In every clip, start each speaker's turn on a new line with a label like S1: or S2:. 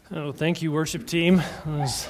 S1: Oh, thank you, worship team. It was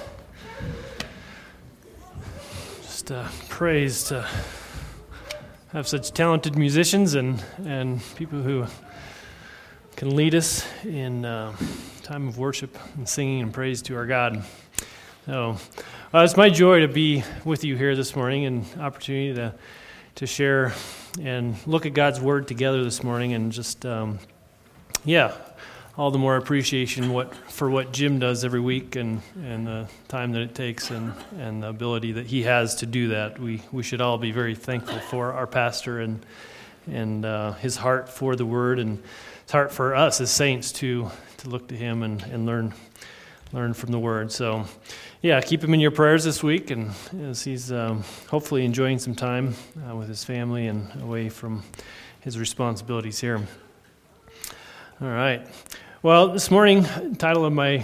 S1: just praise to have such talented musicians and people who can lead us in time of worship and singing and praise to our God. So it's my joy to be with you here this morning and opportunity to share and look at God's Word together this morning, and just all the more appreciation for what Jim does every week and the time that it takes and the ability that he has to do that. We should all be very thankful for our pastor and his heart for the Word, and his heart for us as saints to look to him and learn from the Word. So keep him in your prayers this week, and as he's hopefully enjoying some time with his family and away from his responsibilities here. All right. Well, this morning, the title of my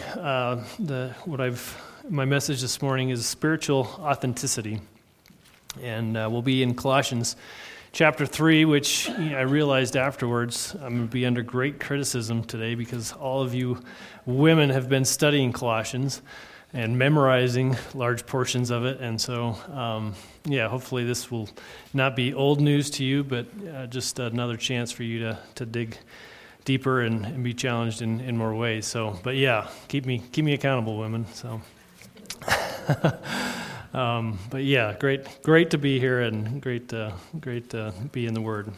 S1: message this morning is Spiritual Authenticity, and we'll be in Colossians chapter 3, which I realized afterwards I'm going to be under great criticism today because all of you women have been studying Colossians and memorizing large portions of it, and so hopefully this will not be old news to you, but just another chance for you to dig deeper and be challenged in more ways. So, but keep me accountable, women. So, great to be here, and great to be in the Word.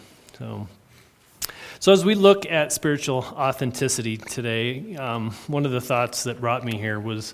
S1: So as we look at spiritual authenticity today, one of the thoughts that brought me here was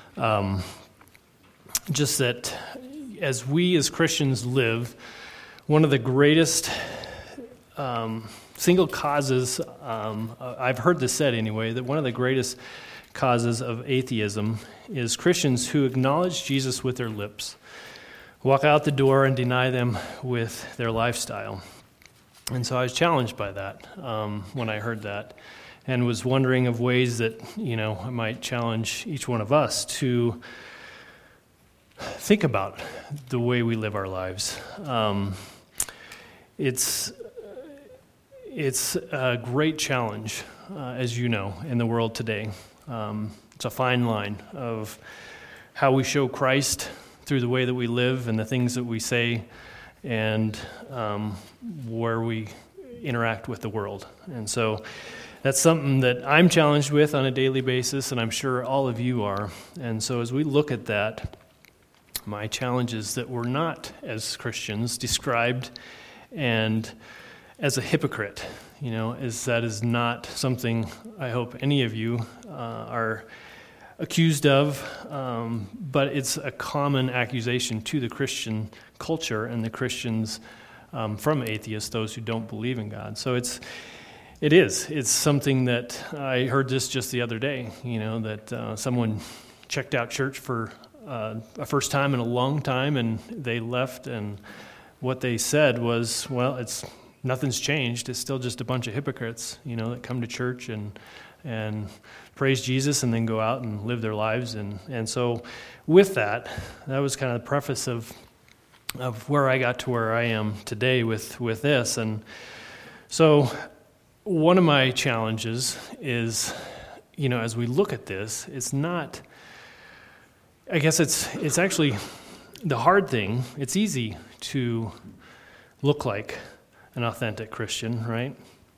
S1: just that as we as Christians live, one of the greatest single causes, I've heard this said anyway, that one of the greatest causes of atheism is Christians who acknowledge Jesus with their lips, walk out the door and deny them with their lifestyle. And so I was challenged by that when I heard that, and was wondering of ways that, I might challenge each one of us to think about the way we live our lives. It's a great challenge, as you know, in the world today. It's a fine line of how we show Christ through the way that we live and the things that we say, and where we interact with the world. And so that's something that I'm challenged with on a daily basis, and I'm sure all of you are. And so as we look at that, my challenge is that we're not, as Christians, described and as a hypocrite, that is not something I hope any of you are accused of, but it's a common accusation to the Christian culture and the Christians from atheists, those who don't believe in God. So it's something that I heard this just the other day, that someone checked out church for a first time in a long time, and they left, and what they said was, nothing's changed. It's still just a bunch of hypocrites, that come to church and praise Jesus and then go out and live their lives. And so with that was kind of the preface of where I got to where I am today with this. And so one of my challenges is, as we look at this, it's not, I guess it's actually the hard thing. It's easy to look like an authentic Christian, right?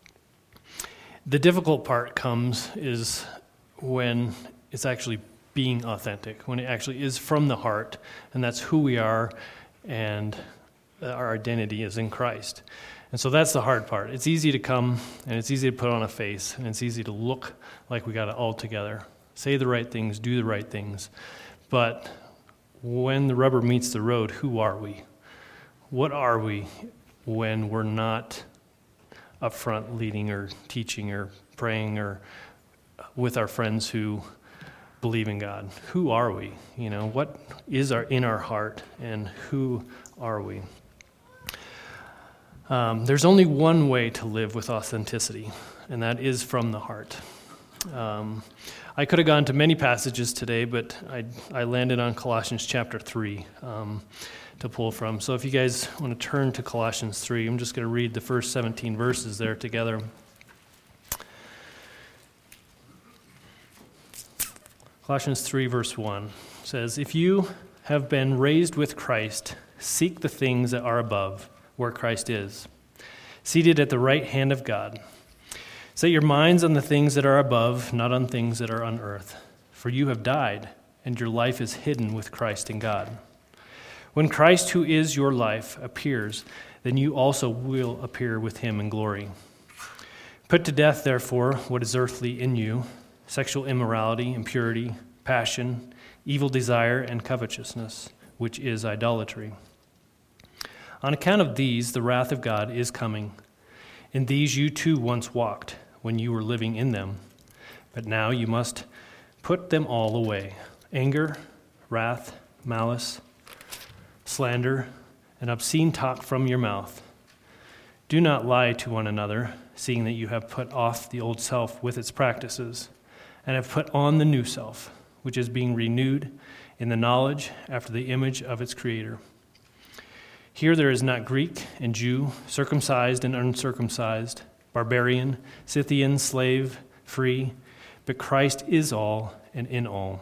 S1: The difficult part is when it's actually being authentic, when it actually is from the heart, and that's who we are, and our identity is in Christ. And so that's the hard part. It's easy to come, and it's easy to put on a face, and it's easy to look like we got it all together, say the right things, do the right things. But when the rubber meets the road, who are we? What are we when we're not up front leading or teaching or praying or with our friends who believe in God? Who are we? What is in our heart, and who are we? There's only one way to live with authenticity, and that is from the heart. I could have gone to many passages today, but I landed on Colossians chapter 3 to pull from. So if you guys want to turn to Colossians 3, I'm just going to read the first 17 verses there together. Colossians 3, verse 1 says, "If you have been raised with Christ, seek the things that are above, where Christ is, seated at the right hand of God. Set your minds on the things that are above, not on things that are on earth. For you have died, and your life is hidden with Christ in God. When Christ, who is your life, appears, then you also will appear with him in glory. Put to death, therefore, what is earthly in you, sexual immorality, impurity, passion, evil desire, and covetousness, which is idolatry. On account of these, the wrath of God is coming. In these you too once walked, when you were living in them. But now you must put them all away: anger, wrath, malice, slander, and obscene talk from your mouth. Do not lie to one another, seeing that you have put off the old self with its practices, and have put on the new self, which is being renewed in the knowledge after the image of its creator. Here there is not Greek and Jew, circumcised and uncircumcised, barbarian, Scythian, slave, free, but Christ is all and in all.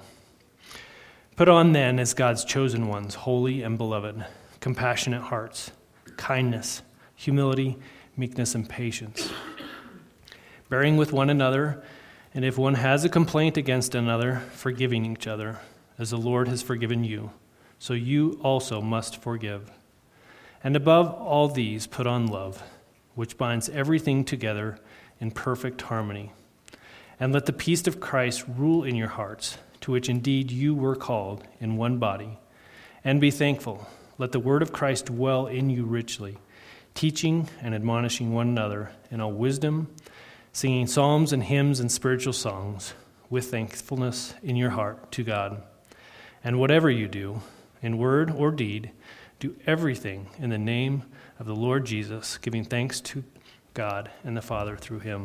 S1: Put on then as God's chosen ones, holy and beloved, compassionate hearts, kindness, humility, meekness, and patience, bearing with one another, and if one has a complaint against another, forgiving each other, as the Lord has forgiven you, so you also must forgive. And above all these, put on love, which binds everything together in perfect harmony. And let the peace of Christ rule in your hearts, to which indeed you were called in one body. And be thankful. Let the word of Christ dwell in you richly, teaching and admonishing one another in all wisdom, singing psalms and hymns and spiritual songs, with thankfulness in your heart to God. And whatever you do, in word or deed, do everything in the name of the Lord Jesus, giving thanks to God and the Father through him."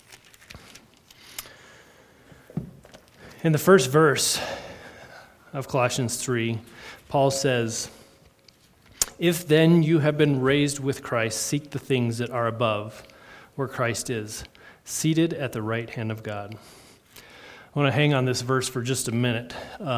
S1: In the first verse of Colossians 3, Paul says, "If then you have been raised with Christ, seek the things that are above, where Christ is, seated at the right hand of God." I want to hang on this verse for just a minute.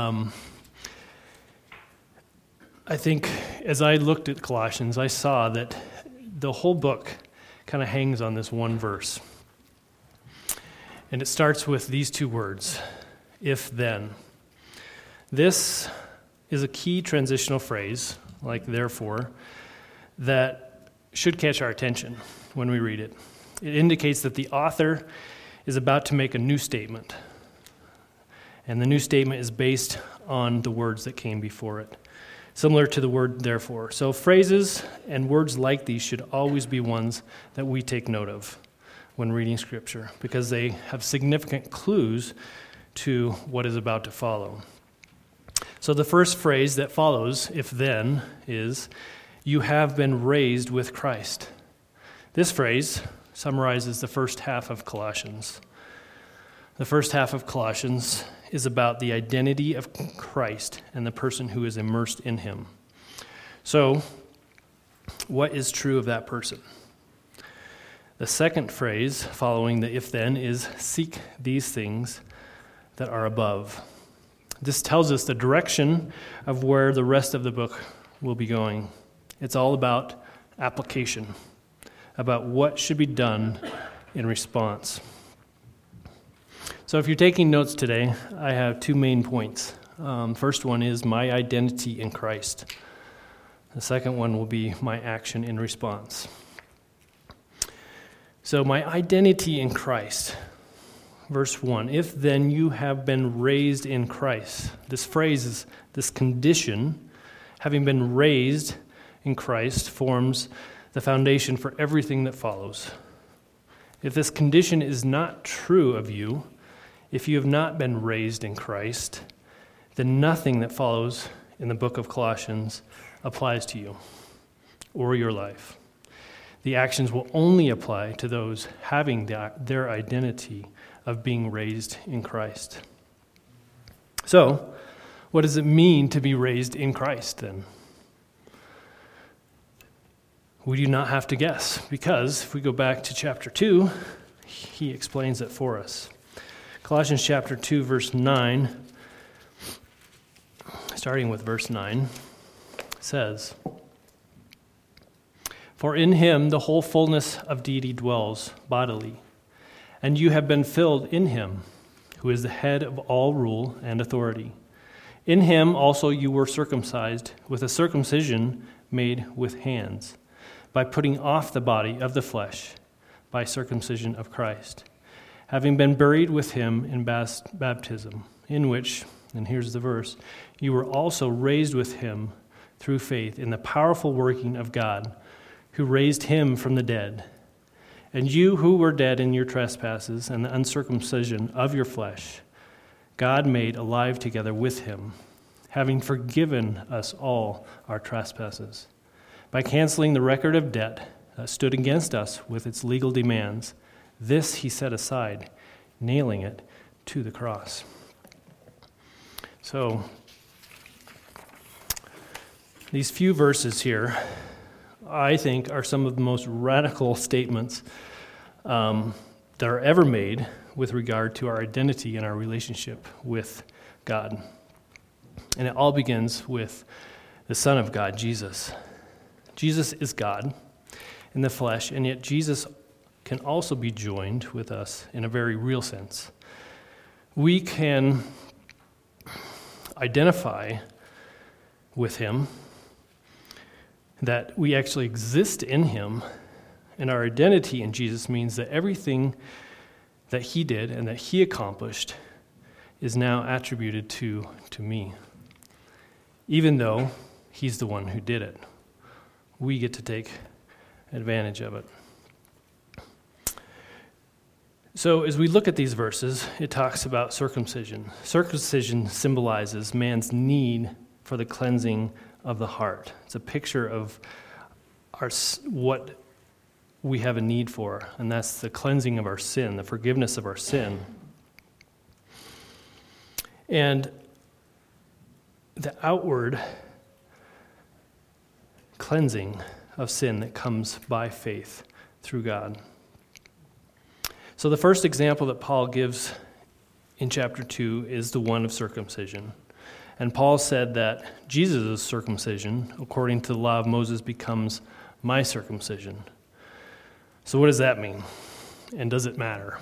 S1: I think as I looked at Colossians, I saw that the whole book kind of hangs on this one verse. And it starts with these two words, "if then." This is a key transitional phrase, like therefore, that should catch our attention when we read it. It indicates that the author is about to make a new statement. And the new statement is based on the words that came before it, similar to the word therefore. So phrases and words like these should always be ones that we take note of when reading Scripture, because they have significant clues to what is about to follow. So the first phrase that follows, "if then," is, "you have been raised with Christ." This phrase summarizes the first half of Colossians. The first half of Colossians is about the identity of Christ and the person who is immersed in him. So, what is true of that person? The second phrase following the "if then" is, "seek these things that are above." This tells us the direction of where the rest of the book will be going. It's all about application, about what should be done in response. So if you're taking notes today, I have two main points. First one is my identity in Christ. The second one will be my action in response. So my identity in Christ. Verse 1, "If then you have been raised in Christ." This phrase is this condition, having been raised in Christ, forms the foundation for everything that follows. If this condition is not true of you, if you have not been raised in Christ, then nothing that follows in the book of Colossians applies to you or your life. The actions will only apply to those having their identity of being raised in Christ. So, what does it mean to be raised in Christ then? We do not have to guess, because if we go back to chapter 2, he explains it for us. Colossians chapter 2, verse 9 starting with verse 9, says, "For in him the whole fullness of deity dwells bodily, and you have been filled in him, who is the head of all rule and authority. In him also you were circumcised with a circumcision made with hands, by putting off the body of the flesh by circumcision of Christ, having been buried with him in baptism, in which," and here's the verse, "you were also raised with him through faith in the powerful working of God, who raised him from the dead. And you who were dead in your trespasses and the uncircumcision of your flesh, God made alive together with him, having forgiven us all our trespasses, by canceling the record of debt that stood against us with its legal demands. This he set aside, nailing it to the cross." So, these few verses here, I think, are some of the most radical statements that are ever made with regard to our identity and our relationship with God. And it all begins with the Son of God, Jesus. Jesus is God in the flesh, and yet Jesus can also be joined with us in a very real sense. We can identify with him, that we actually exist in him, and our identity in Jesus means that everything that he did and that he accomplished is now attributed to me. Even though he's the one who did it, we get to take advantage of it. So as we look at these verses, it talks about circumcision. Circumcision symbolizes man's need for the cleansing of the heart. It's a picture of what we have a need for, and that's the cleansing of our sin, the forgiveness of our sin. And the outward cleansing of sin that comes by faith through God. So the first example that Paul gives in chapter 2 is the one of circumcision. And Paul said that Jesus' circumcision, according to the law of Moses, becomes my circumcision. So what does that mean? And does it matter?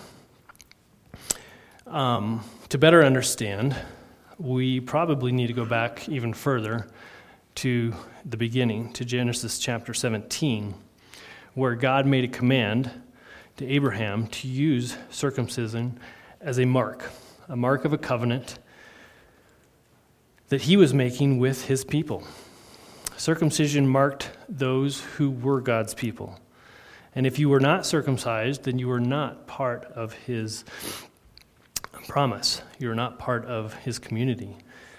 S1: To better understand, we probably need to go back even further to the beginning, to Genesis chapter 17, where God made a command to Abraham to use circumcision as a mark of a covenant that he was making with his people. Circumcision marked those who were God's people. And if you were not circumcised, then you were not part of his promise. You were not part of his community.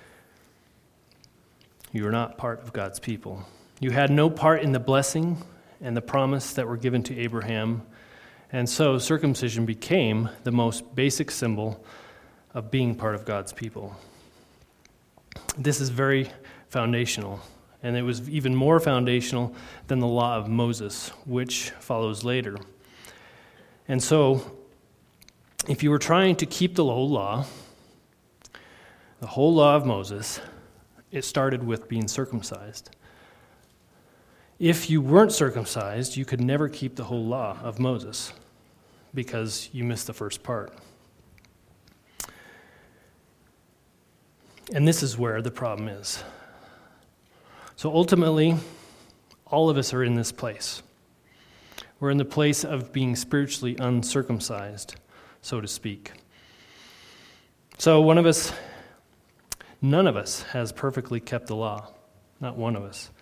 S1: You were not part of God's people. You had no part in the blessing and the promise that were given to Abraham. And so circumcision became the most basic symbol of being part of God's people. This is very foundational, and it was even more foundational than the law of Moses, which follows later. And so, if you were trying to keep the whole law of Moses, it started with being circumcised. If you weren't circumcised, you could never keep the whole law of Moses because you missed the first part. And this is where the problem is. So ultimately, all of us are in this place. We're in the place of being spiritually uncircumcised, so to speak. So none of us has perfectly kept the law. Not one of us.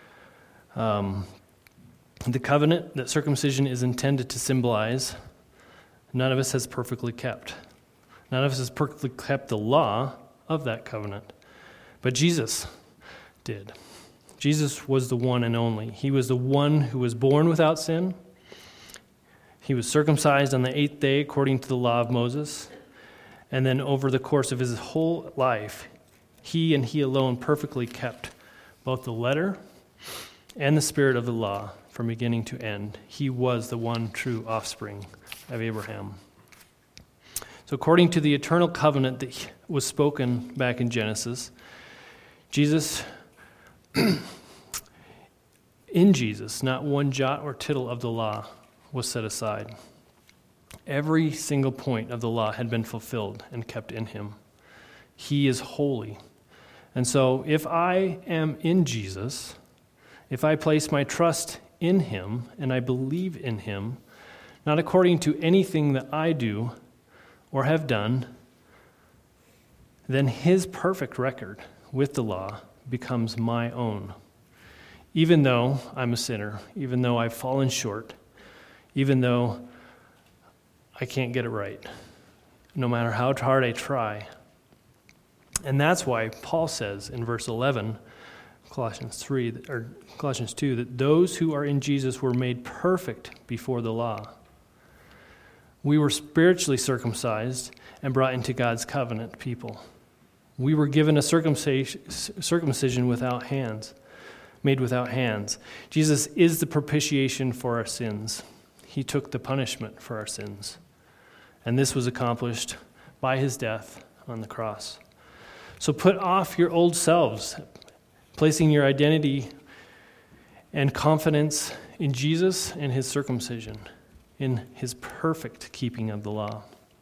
S1: The covenant that circumcision is intended to symbolize, none of us has perfectly kept. None of us has perfectly kept the law of that covenant. But Jesus did. Jesus was the one and only. He was the one who was born without sin. He was circumcised on the 8th day according to the law of Moses. And then over the course of his whole life, he and he alone perfectly kept both the letter and the spirit of the law from beginning to end. He was the one true offspring of Abraham. So according to the eternal covenant that was spoken back in Genesis, Jesus, in Jesus, not one jot or tittle of the law was set aside. Every single point of the law had been fulfilled and kept in him. He is holy. And so if I am in Jesus, if I place my trust in him and I believe in him, not according to anything that I do or have done, then his perfect record with the law becomes my own. Even though I'm a sinner, even though I've fallen short, even though I can't get it right, no matter how hard I try. And that's why Paul says in verse 11, Colossians 2, that those who are in Jesus were made perfect before the law. We were spiritually circumcised and brought into God's covenant people. We were given a circumcision without hands, made without hands. Jesus is the propitiation for our sins. He took the punishment for our sins. And this was accomplished by his death on the cross. So put off your old selves, placing your identity and confidence in Jesus and his circumcision, in his perfect keeping of the law.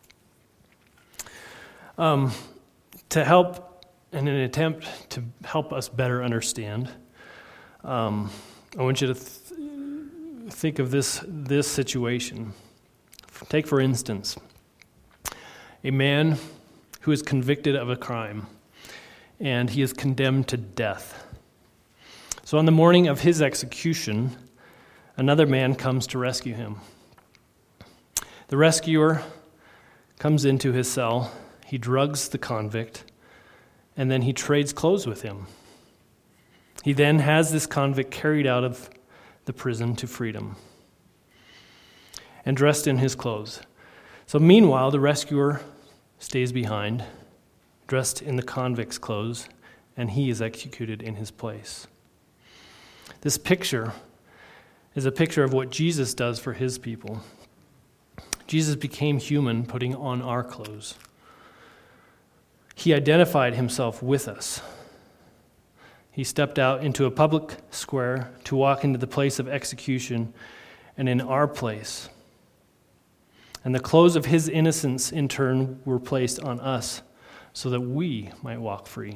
S1: To help, in an attempt to help us better understand, I want you to think of this situation. Take, for instance, a man who is convicted of a crime, and he is condemned to death. So on the morning of his execution, another man comes to rescue him. The rescuer comes into his cell, he drugs the convict, and then he trades clothes with him. He then has this convict carried out of the prison to freedom and dressed in his clothes. So meanwhile, the rescuer stays behind, dressed in the convict's clothes, and he is executed in his place. This picture is a picture of what Jesus does for his people. Jesus became human, putting on our clothes. He identified himself with us. He stepped out into a public square to walk into the place of execution and in our place. And the clothes of his innocence, in turn, were placed on us so that we might walk free,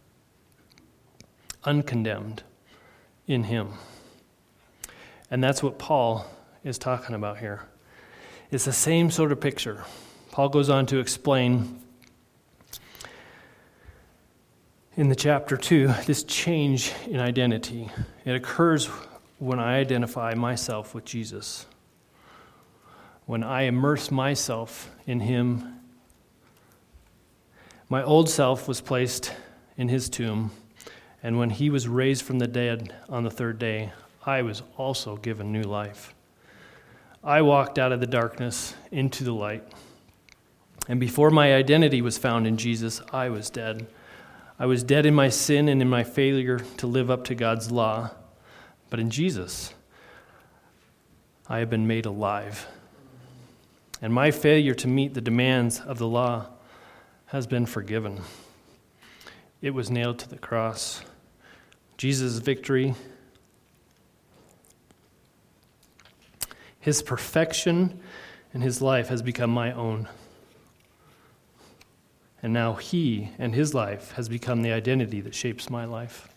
S1: uncondemned in him. And that's what Paul is talking about here. It's the same sort of picture. Paul goes on to explain in the chapter 2 this change in identity. It occurs when I identify myself with Jesus, when I immerse myself in him. My old self was placed in his tomb, and when he was raised from the dead on the third day, I was also given new life. I walked out of the darkness into the light, and before my identity was found in Jesus, I was dead. I was dead in my sin and in my failure to live up to God's law, but in Jesus, I have been made alive. And my failure to meet the demands of the law has been forgiven. It was nailed to the cross. Jesus' victory, his perfection and his life has become my own. And now he and his life has become the identity that shapes my life.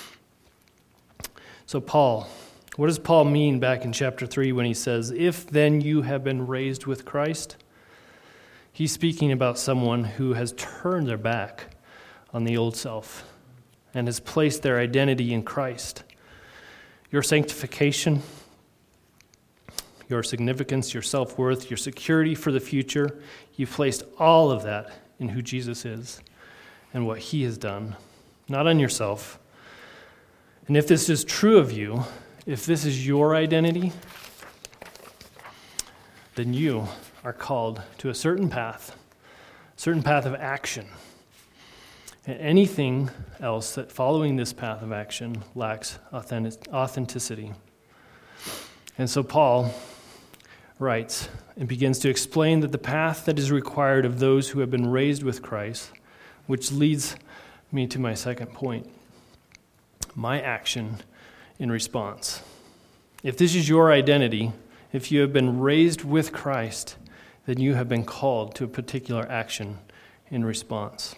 S1: So what does Paul mean back in chapter 3 when he says, "If then you have been raised with Christ"? He's speaking about someone who has turned their back on the old self and has placed their identity in Christ. Your sanctification, your significance, your self-worth, your security for the future, you've placed all of that in who Jesus is and what he has done, not on yourself. And if this is true of you, if this is your identity, then you are called to a certain path of action. And anything else that following this path of action lacks authenticity. And so Paul writes and begins to explain that the path that is required of those who have been raised with Christ, which leads me to my second point, my action in response. If this is your identity, if you have been raised with Christ, then you have been called to a particular action in response.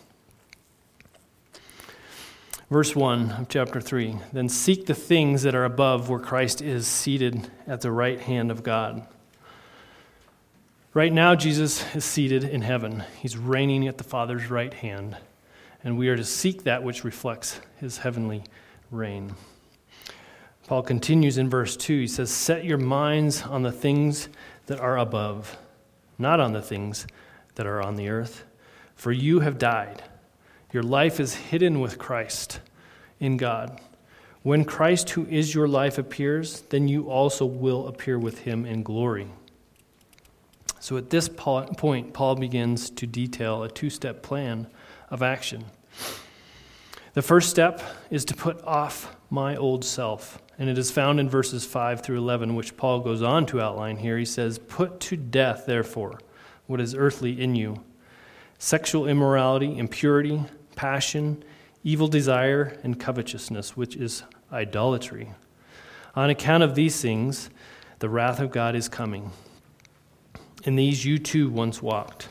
S1: Verse 1 of chapter 3, then seek the things that are above where Christ is seated at the right hand of God. Right now, Jesus is seated in heaven. He's reigning at the Father's right hand, and we are to seek that which reflects his heavenly reign. Paul continues in verse 2. He says, set your minds on the things that are above, not on the things that are on the earth. For you have died. Your life is hidden with Christ in God. When Christ, who is your life, appears, then you also will appear with him in glory. So at this point, Paul begins to detail a two-step plan of action. The first step is to put off my old self, and it is found in verses 5 through 11, which Paul goes on to outline here. He says, put to death, therefore, what is earthly in you: sexual immorality, impurity, passion, evil desire, and covetousness, which is idolatry. On account of these things, the wrath of God is coming. In these you too once walked,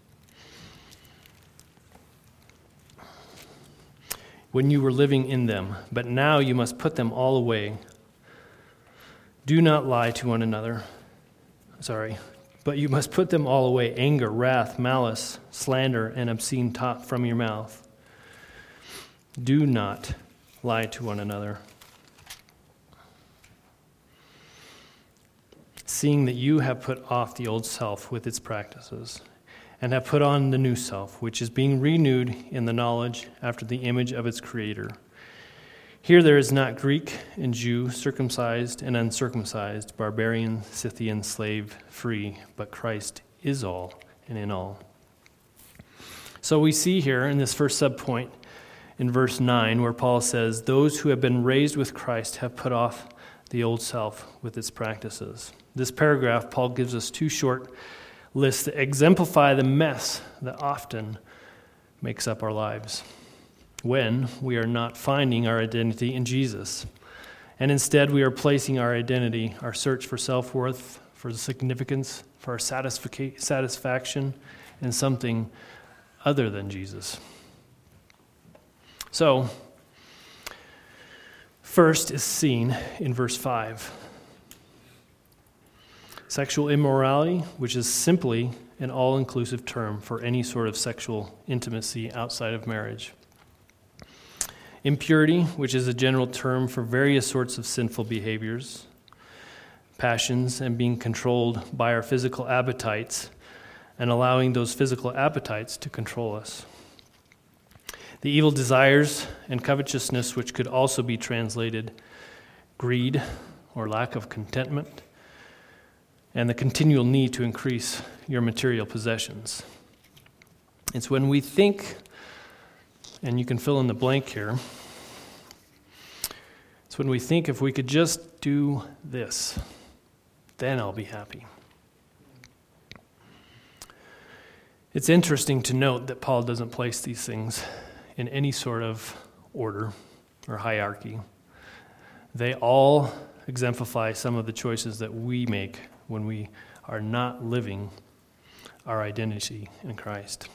S1: when you were living in them, but now you must put them all away. Do not lie to one another. But you must put them all away: anger, wrath, malice, slander, and obscene talk from your mouth. Do not lie to one another, seeing that you have put off the old self with its practices, and have put on the new self, which is being renewed in the knowledge after the image of its creator. Here there is not Greek and Jew, circumcised and uncircumcised, barbarian, Scythian, slave, free, but Christ is all and in all. So we see here in this first subpoint in verse 9 where Paul says, those who have been raised with Christ have put off the old self with its practices. This paragraph, Paul gives us two short lists that exemplify the mess that often makes up our lives when we are not finding our identity in Jesus. And instead we are placing our identity, our search for self-worth, for significance, for our satisfaction in something other than Jesus. So, first is seen in verse 5. Sexual immorality, which is simply an all-inclusive term for any sort of sexual intimacy outside of marriage. Impurity, which is a general term for various sorts of sinful behaviors, passions, and being controlled by our physical appetites and allowing those physical appetites to control us. The evil desires and covetousness, which could also be translated greed or lack of contentment, and the continual need to increase your material possessions. It's when we think, and you can fill in the blank here, it's when we think if we could just do this, then I'll be happy. It's interesting to note that Paul doesn't place these things in any sort of order or hierarchy. They all exemplify some of the choices that we make when we are not living our identity in Christ.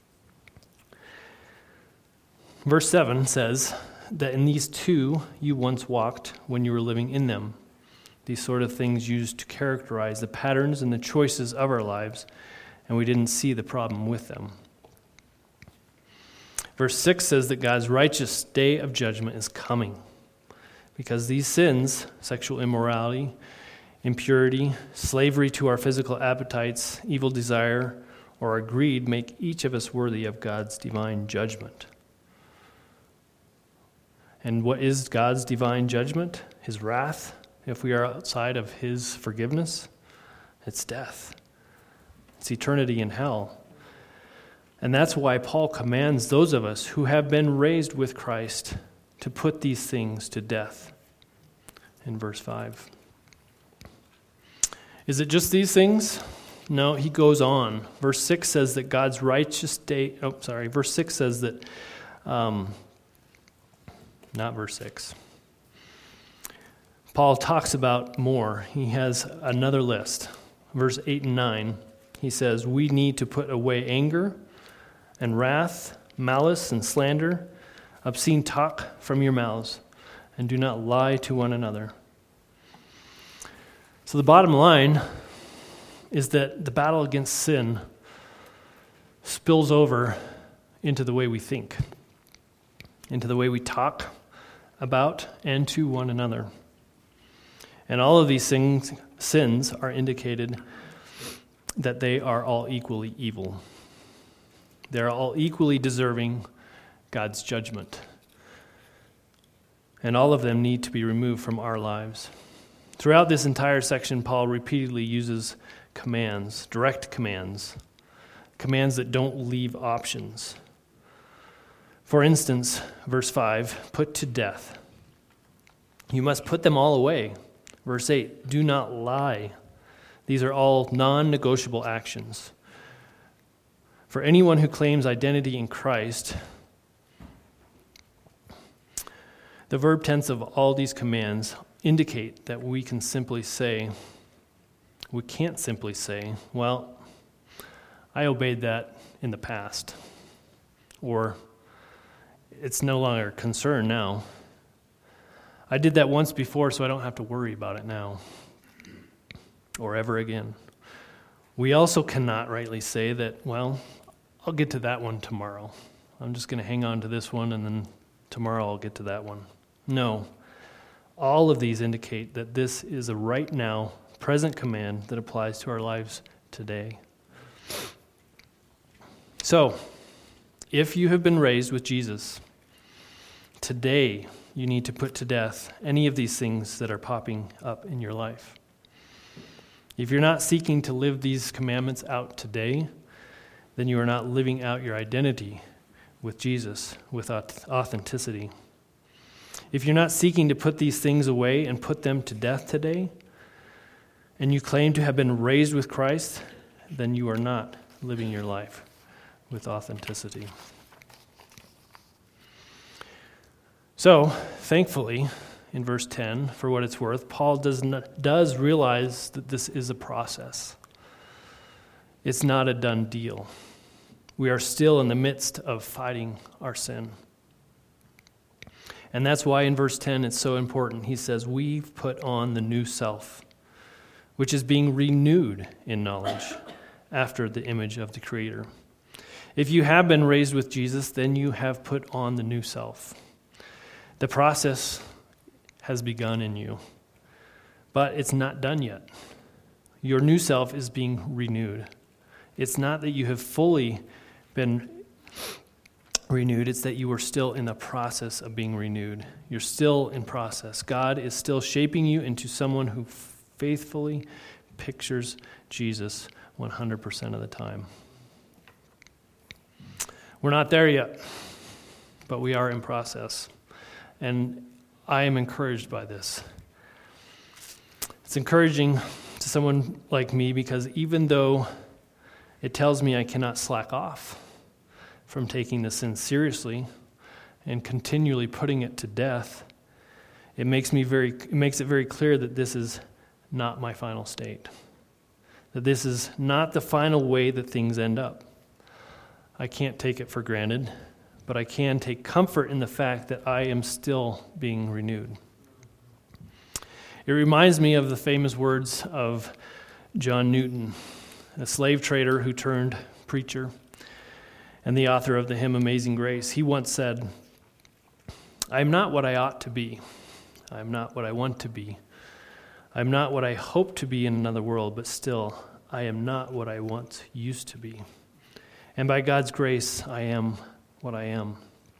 S1: Verse 7 says that in these two you once walked when you were living in them. These sort of things used to characterize the patterns and the choices of our lives, and we didn't see the problem with them. Verse 6 says that God's righteous day of judgment is coming because these sins, sexual immorality, impurity, slavery to our physical appetites, evil desire, or our greed make each of us worthy of God's divine judgment. And what is God's divine judgment? His wrath, if we are outside of his forgiveness? It's death. It's eternity in hell. And that's why Paul commands those of us who have been raised with Christ to put these things to death in verse 5. Is it just these things? No, he goes on. Verse 6 says that God's righteous day, verse 6 says that, not verse 6. Paul talks about more. He has another list. Verse 8 and 9, he says, we need to put away anger and wrath, malice and slander, obscene talk from your mouths, and do not lie to one another. So the bottom line is that the battle against sin spills over into the way we think, into the way we talk about and to one another. And all of these sins are indicated that they are all equally evil. They're all equally deserving God's judgment. And all of them need to be removed from our lives. Throughout this entire section, Paul repeatedly uses commands, direct commands that don't leave options. For instance, verse 5, put to death. You must put them all away. Verse 8, do not lie. These are all non-negotiable actions. For anyone who claims identity in Christ, the verb tense of all these commands indicate that we can't simply say, well, I obeyed that in the past, or it's no longer a concern now. I did that once before, so I don't have to worry about it now, or ever again. We also cannot rightly say that, well, I'll get to that one tomorrow. I'm just going to hang on to this one, and then tomorrow I'll get to that one. No. All of these indicate that this is a right now, present command that applies to our lives today. So, if you have been raised with Jesus, today you need to put to death any of these things that are popping up in your life. If you're not seeking to live these commandments out today, then you are not living out your identity with Jesus with authenticity. If you're not seeking to put these things away and put them to death today, and you claim to have been raised with Christ, then you are not living your life with authenticity. So, thankfully, in verse 10, for what it's worth, Paul does realize that this is a process. It's not a done deal. We are still in the midst of fighting our sin. And that's why in verse 10 it's so important. He says, we've put on the new self, which is being renewed in knowledge after the image of the Creator. If you have been raised with Jesus, then you have put on the new self. The process has begun in you, but it's not done yet. Your new self is being renewed. It's not that you have fully been renewed, it's that you are still in the process of being renewed. You're still in process. God is still shaping you into someone who faithfully pictures Jesus 100% of the time. We're not there yet, but we are in process. And I am encouraged by this. It's encouraging to someone like me because even though it tells me I cannot slack off from taking the sin seriously and continually putting it to death, it makes it very clear that this is not my final state. That this is not the final way that things end up. I can't take it for granted, but I can take comfort in the fact that I am still being renewed. It reminds me of the famous words of John Newton, a slave trader who turned preacher and the author of the hymn Amazing Grace. He once said, "I am not what I ought to be. I am not what I want to be. I am not what I hope to be in another world, but still, I am not what I once used to be. And by God's grace, I am what I am."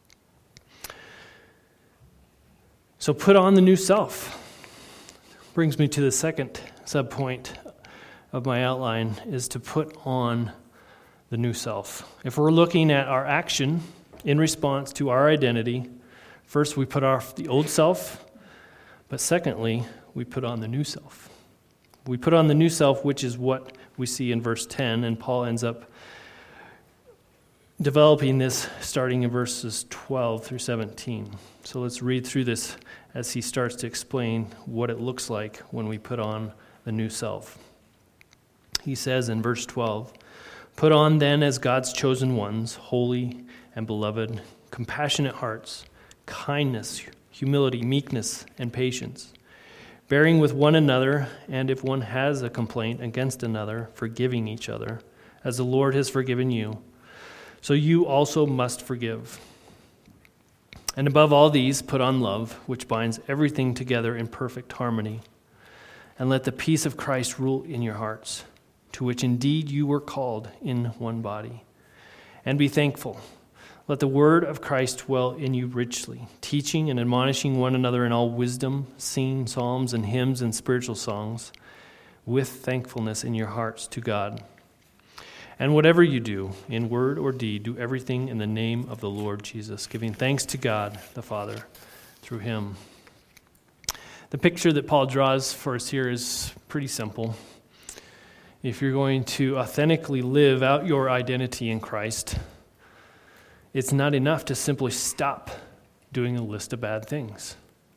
S1: So put on the new self. Brings me to the second subpoint of my outline, is to put on the new self. If we're looking at our action in response to our identity, first we put off the old self, but secondly, we put on the new self. We put on the new self, which is what we see in verse 10, and Paul ends up developing this starting in verses 12 through 17. So let's read through this as he starts to explain what it looks like when we put on the new self. He says in verse 12, "Put on then as God's chosen ones, holy and beloved, compassionate hearts, kindness, humility, meekness, and patience, bearing with one another, and if one has a complaint against another, forgiving each other, as the Lord has forgiven you, so you also must forgive. And above all these, put on love, which binds everything together in perfect harmony. And let the peace of Christ rule in your hearts, to which indeed you were called in one body. And be thankful. Let the word of Christ dwell in you richly, teaching and admonishing one another in all wisdom, singing psalms and hymns and spiritual songs, with thankfulness in your hearts to God. And whatever you do, in word or deed, do everything in the name of the Lord Jesus, giving thanks to God the Father through him." The picture that Paul draws for us here is pretty simple. If you're going to authentically live out your identity in Christ, it's not enough to simply stop doing a list of bad things.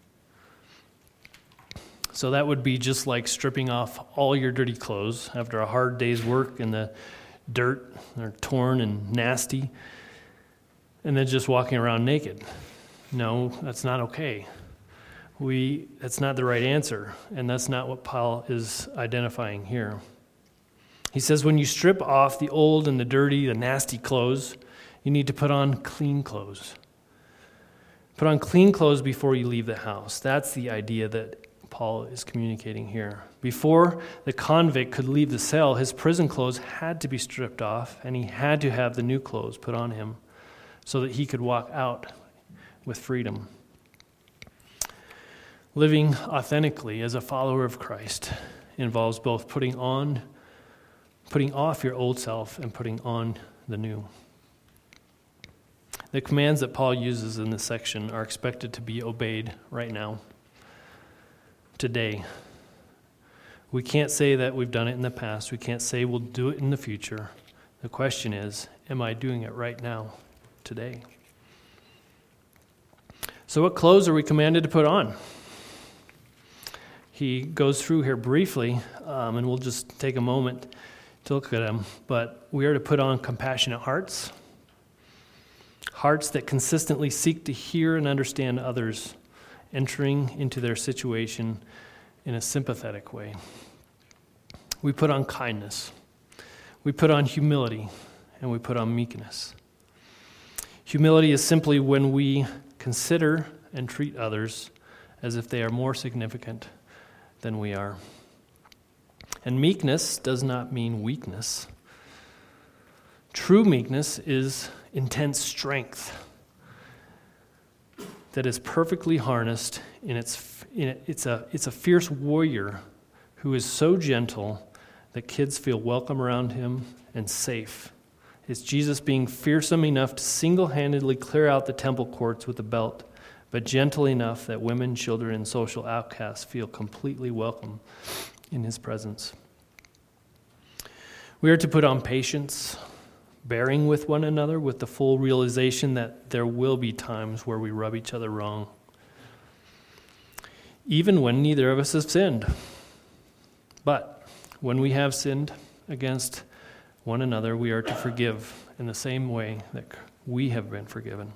S1: So that would be just like stripping off all your dirty clothes after a hard day's work in the dirt, they're torn and nasty, and then just walking around naked. No, that's not okay. That's not the right answer, and that's not what Paul is identifying here. He says when you strip off the old and the dirty, the nasty clothes, you need to put on clean clothes. Put on clean clothes before you leave the house. That's the idea that Paul is communicating here. Before the convict could leave the cell, his prison clothes had to be stripped off, and he had to have the new clothes put on him so that he could walk out with freedom. Living authentically as a follower of Christ involves both putting off your old self and putting on the new. The commands that Paul uses in this section are expected to be obeyed right now, today. We can't say that we've done it in the past. We can't say we'll do it in the future. The question is, am I doing it right now, today? So what clothes are we commanded to put on? He goes through here briefly, and we'll just take a moment to look at them. But we are to put on compassionate hearts, hearts that consistently seek to hear and understand others, entering into their situation in a sympathetic way. We put on kindness. We put on humility, and we put on meekness. Humility is simply when we consider and treat others as if they are more significant than we are. And meekness does not mean weakness. True meekness is intense strength that is perfectly harnessed it's a fierce warrior who is so gentle that kids feel welcome around him and safe. It's Jesus being fearsome enough to single-handedly clear out the temple courts with a belt, but gentle enough that women, children, and social outcasts feel completely welcome in his presence. We are to put on patience, bearing with one another with the full realization that there will be times where we rub each other wrong, even when neither of us has sinned. But when we have sinned against one another, we are to forgive in the same way that we have been forgiven.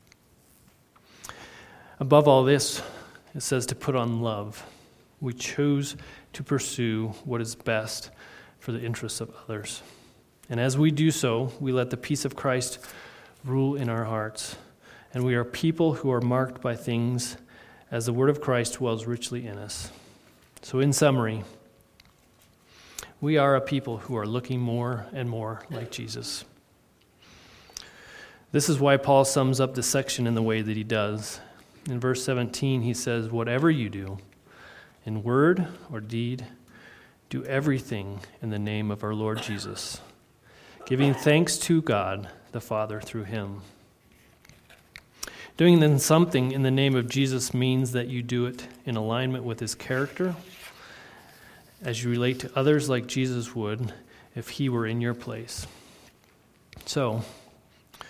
S1: Above all this, it says to put on love. We choose to pursue what is best for the interests of others. And as we do so, we let the peace of Christ rule in our hearts. And we are people who are marked by things as the word of Christ dwells richly in us. So in summary, we are a people who are looking more and more like Jesus. This is why Paul sums up this section in the way that he does. In verse 17, he says, "Whatever you do, in word or deed, do everything in the name of our Lord Jesus, giving thanks to God the Father through him." Doing then something in the name of Jesus means that you do it in alignment with his character as you relate to others like Jesus would if he were in your place. So,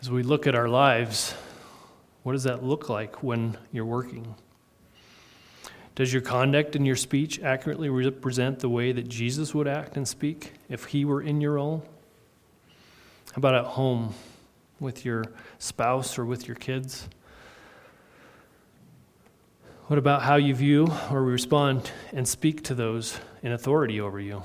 S1: As we look at our lives, what does that look like when you're working? Does your conduct and your speech accurately represent the way that Jesus would act and speak if he were in your role? How about at home with your spouse or with your kids? What about how you view or respond and speak to those in authority over you?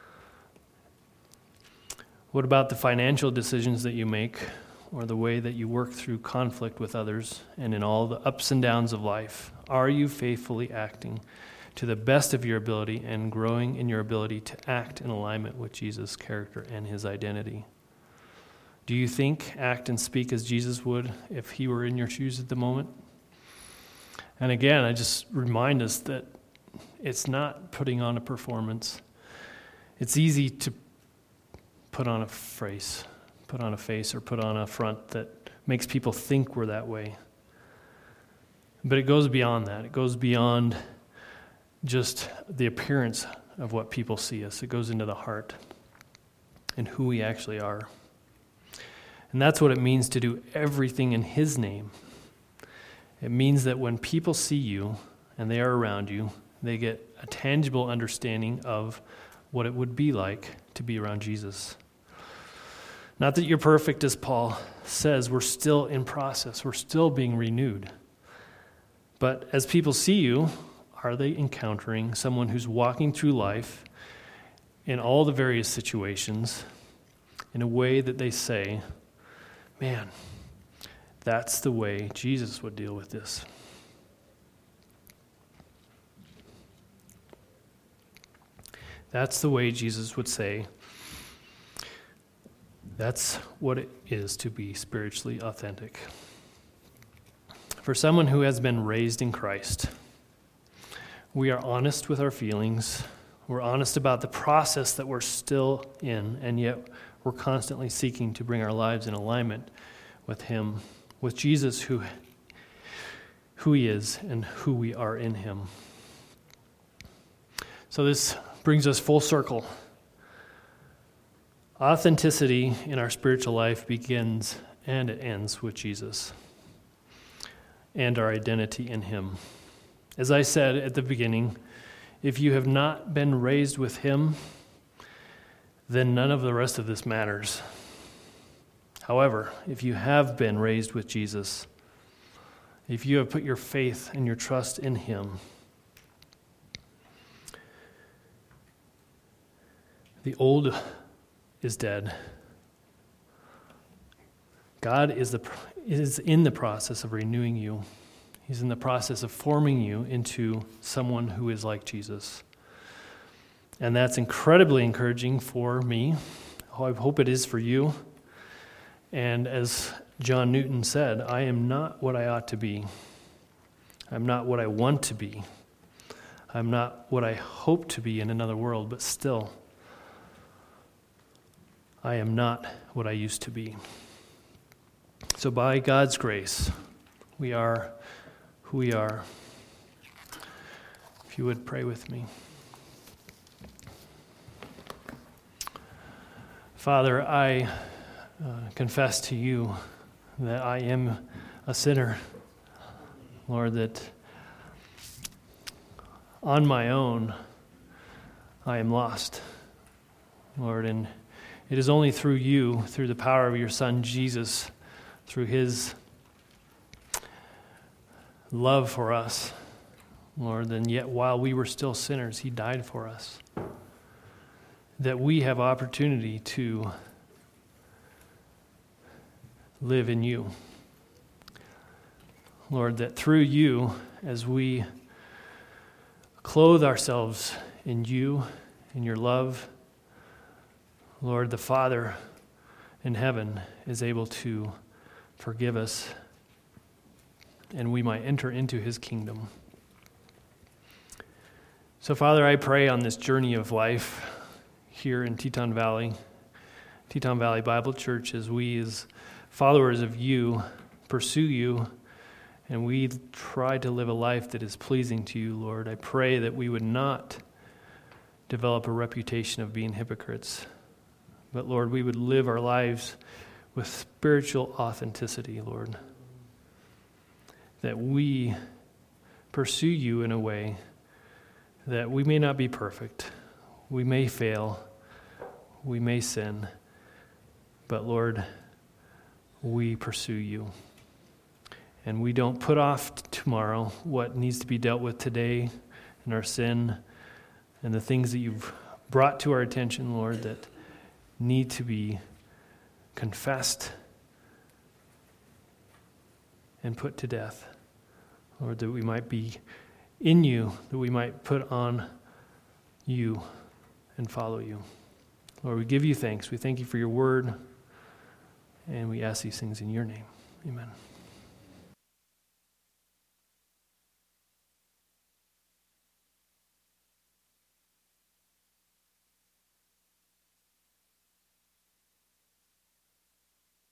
S1: What about the financial decisions that you make or the way that you work through conflict with others and in all the ups and downs of life? Are you faithfully acting to the best of your ability and growing in your ability to act in alignment with Jesus' character and his identity? Do you think, act, and speak as Jesus would if he were in your shoes at the moment? And again, I just remind us that it's not putting on a performance. It's easy to put on a face, or put on a front that makes people think we're that way. But it goes beyond that. It goes beyond just the appearance of what people see us. It goes into the heart and who we actually are. And that's what it means to do everything in his name. It means that when people see you and they are around you, they get a tangible understanding of what it would be like to be around Jesus. Not that you're perfect, as Paul says. We're still in process. We're still being renewed. But as people see you, are they encountering someone who's walking through life in all the various situations in a way that they say, man, that's the way Jesus would deal with this? That's the way Jesus would say, that's what it is to be spiritually authentic. For someone who has been raised in Christ, we are honest with our feelings. We're honest about the process that we're still in, and yet we're constantly seeking to bring our lives in alignment with him, with Jesus, who he is and who we are in him. So this brings us full circle. Authenticity in our spiritual life begins and it ends with Jesus and our identity in him. As I said at the beginning, if you have not been raised with him, then none of the rest of this matters. However, if you have been raised with Jesus, if you have put your faith and your trust in him, the old is dead. God is in the process of renewing you. He's in the process of forming you into someone who is like Jesus. And that's incredibly encouraging for me. I hope it is for you. And as John Newton said, I am not what I ought to be. I'm not what I want to be. I'm not what I hope to be in another world, but still, I am not what I used to be. So by God's grace, we are who we are. If you would pray with me. Father, I confess to you that I am a sinner. Lord, that on my own, I am lost. Lord, and it is only through you, through the power of your Son, Jesus, through his love for us, Lord, and yet while we were still sinners, he died for us, that we have opportunity to live in you. Lord, that through you, as we clothe ourselves in you, in your love, Lord, the Father in heaven is able to forgive us, and we might enter into his kingdom. So, Father, I pray on this journey of life here in Teton Valley Bible Church, as we, as followers of you, pursue you, and we try to live a life that is pleasing to you, Lord. I pray that we would not develop a reputation of being hypocrites, but, Lord, we would live our lives with spiritual authenticity, Lord. That we pursue you in a way that we may not be perfect. We may fail. We may sin. But Lord, we pursue you. And we don't put off tomorrow what needs to be dealt with today in our sin and the things that you've brought to our attention, Lord, that need to be confessed and put to death. Lord, that we might be in you, that we might put on you and follow you. Lord, we give you thanks. We thank you for your word, and we ask these things in your name. Amen.